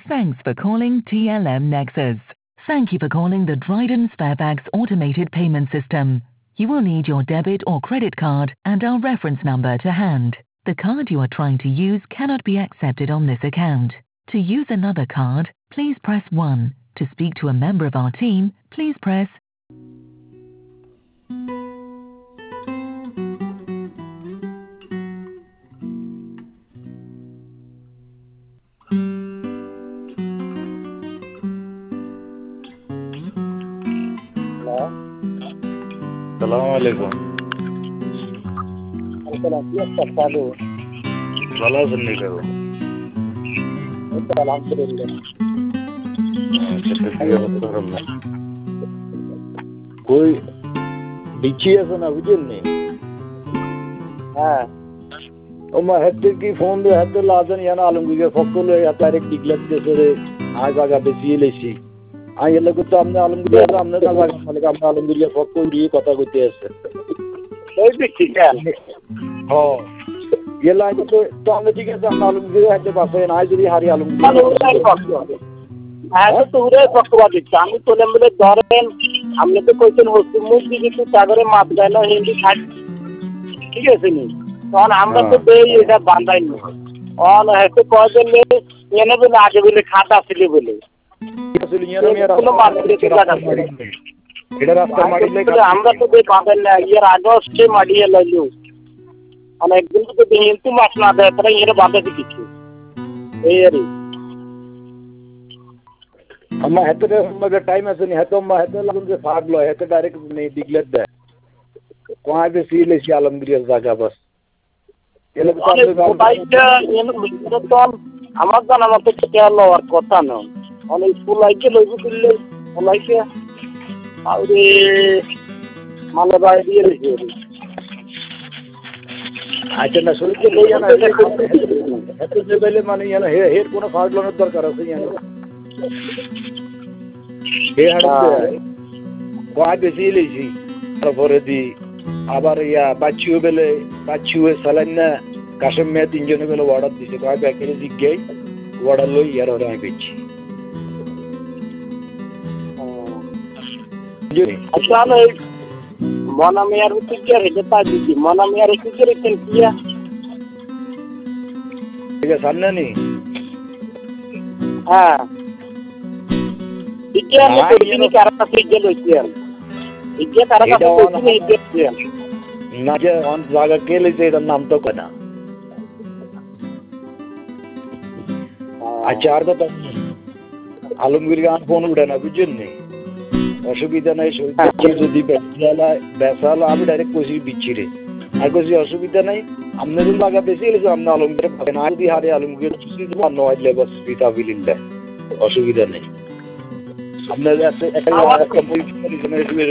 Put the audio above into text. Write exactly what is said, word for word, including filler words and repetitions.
Thanks for calling T L M Nexus. Thank you for calling the Dryden Sparebags automated payment system. You will need your debit or credit card and our reference number to hand. The card you are trying to use cannot be accepted on this account. To use another card, please press one. To speak to a member of our team, please press Assalamu alaikum. ভালো আছেন নি কাকু? আলহামদুলিল্লাহ। কই বিচি আছে না বুঝলেন নি? হ্যাঁ ও মা হেতে কি ফোন দিয়ে হেতে লাজেন ইয়ানা আলমগীরের ফকলে ডাইরেক্ট ডিক্লেয়ার দিয়েছে আজ আগা বেশি এলেছি আই এলে তো আপনি আলমগীরের সামনে না লাগে মানে আপনি আলমগীরের ফকল দিয়ে কথা কইতে আছে ওই দেখি হ্যাঁ এলা তো তো আমি ঠিক আছে আপনি আলমগীরের হাতে পাশে নাই যদি হারি আলমগীর হ্যাঁ তো তোরাই পক্ষপাত দিচ্ছে আমি তোলে মিলে ধরেন আপনি তো কইছেন হসপিটাল মুখ দিয়ে কিছু সাগরে মাছ দেয় না হিন্দি খাই ঠিক আছে নি তখন আমরা তো দেই এটা বান্ধাই নি অন হয়তো কয়জন এনে বলে আগে বলে খাতা ছিল বলে আমরা তো দেই বাঁধেন না এর আগস্টে মাডিয়ে লাইলো অনেকদিন তো হিন্দু মাছ না দেয় তারা এর বাঁধাতে কিছু এই আরে अम्मा हेते मगर टाइम ऐसे नहीं है तो अम्मा हेते लगन से फाड़ लो हेते डायरेक्ट नहीं डिक्लेयर दे कहाँ पे सील है आलमगीर जागा बस ये लोग तो বাইকটা এনে মিটার তো আমার জানা মতে কেটে লওয়ার কথা না অনেক স্কুল লাইকে লইব দিলে লাইকে আরে মানে বাই দিয়ে রেখে আচ্ছা না শুনতে লই না হেতে যে বেলে মানে ইয়ানা হে হের কোনো ফাড় লোনের দরকার আছে ইয়ানা হে হাড়তে কয় বেশি লইছি তারপরে দি আবার ইয়া বাচ্চু বেলে বাচ্চু সালান না কাশেম মে তিনজনে বেলে অর্ডার দিছে কয় ব্যাকেরে জিগাই অর্ডার লই ইয়ার ওরা আমি বেচি আচ্ছা এই মনা মেয়ার টিকে রেখে পা দিছি মনা মেয়ার টিকে রেখে কিয়া ঠিক আছে সামনে নি হ্যাঁ টিকে আমি কইনি কারণটা টিকে লইছি টিকে কারণটা কইনি টিকে না যে অন জায়গা কে লইছে এর নাম তো কনা আচ্ছা আর তো আলমগীর গান ফোন উঠে না বুঝছেন নি অসুবিধা নাই যদি বেসালা বেসালা আমি ডাইরেক্ট কইছি বিচ্ছিরে আর কইছি অসুবিধা নাই আপনাদের লাগা বেশি হইছে আপনি আলমগীর পাবেন আর দি হারে আলমগীর খুশি তো নয় লেবাস বিতাবিলিল্লাহ অসুবিধা নেই আপনাদের একটা একটা